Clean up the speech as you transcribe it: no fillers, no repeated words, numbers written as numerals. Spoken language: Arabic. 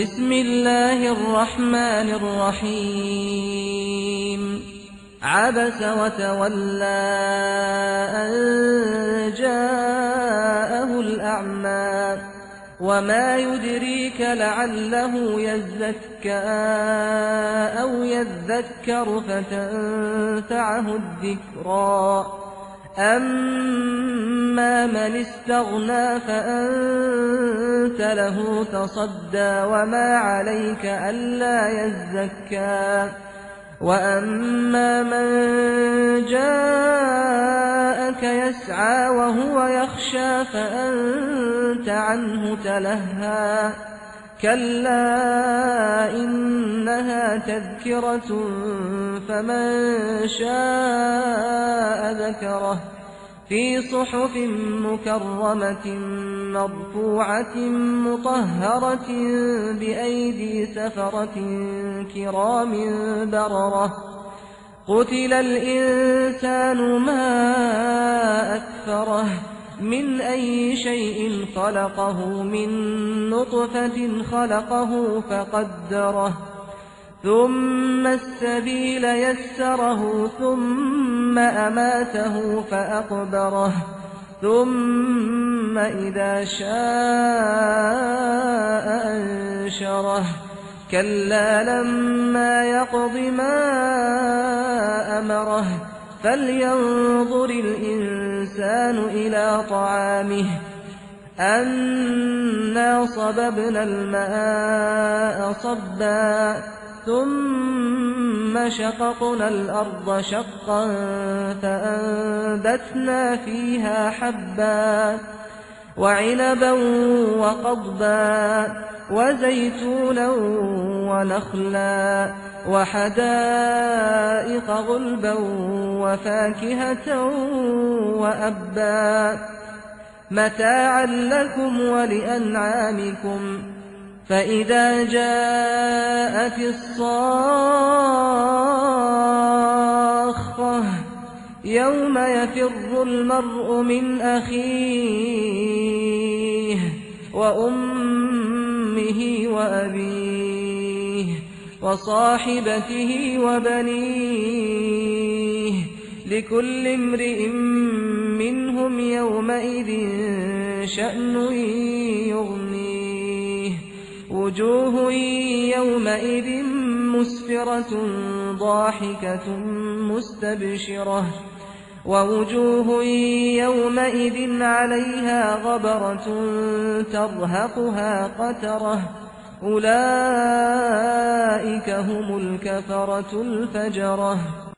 بسم الله الرحمن الرحيم عبس وتولى أن جاءه الأعمى وما يدريك لعله يزكى أو يذكر فتنفعه الذكرى أما من استغنى فأنت له تصدى وما عليك ألا يزكى وأما من جاءك يسعى وهو يخشى فأنت عنه تلهى كلا إنها تذكرة فمن شاء ذكره في صحف مكرمة مرفوعة مطهرة بأيدي سفرة كرام بررة قتل الإنسان ما أكفره من أي شيء خلقه من نطفة خلقه فقدره ثم السبيل يسره ثم أماته فأقبره ثم إذا شاء أنشره كلا لما يقض ما أمره فلينظر الإنسان إلى طعامه أنا صببنا الماء صبا ثم شققنا الأرض شقا فأنبتنا فيها حبا وعنبا وقضبا وزيتونا ونخلا وحدائق غلبا وفاكهة وأبا متاعا لكم ولأنعامكم فإذا جاءت الصاخة يوم يفر المرء من أخيه وأمه وأبيه وصاحبته وبنيه لكل امرئ منهم يومئذ شأن يغنيه وجوه يومئذ مسفرة ضاحكة مستبشرة ووجوه يومئذ عليها غبرة ترهقها قترة أولئك هم الكفرة الفجرة.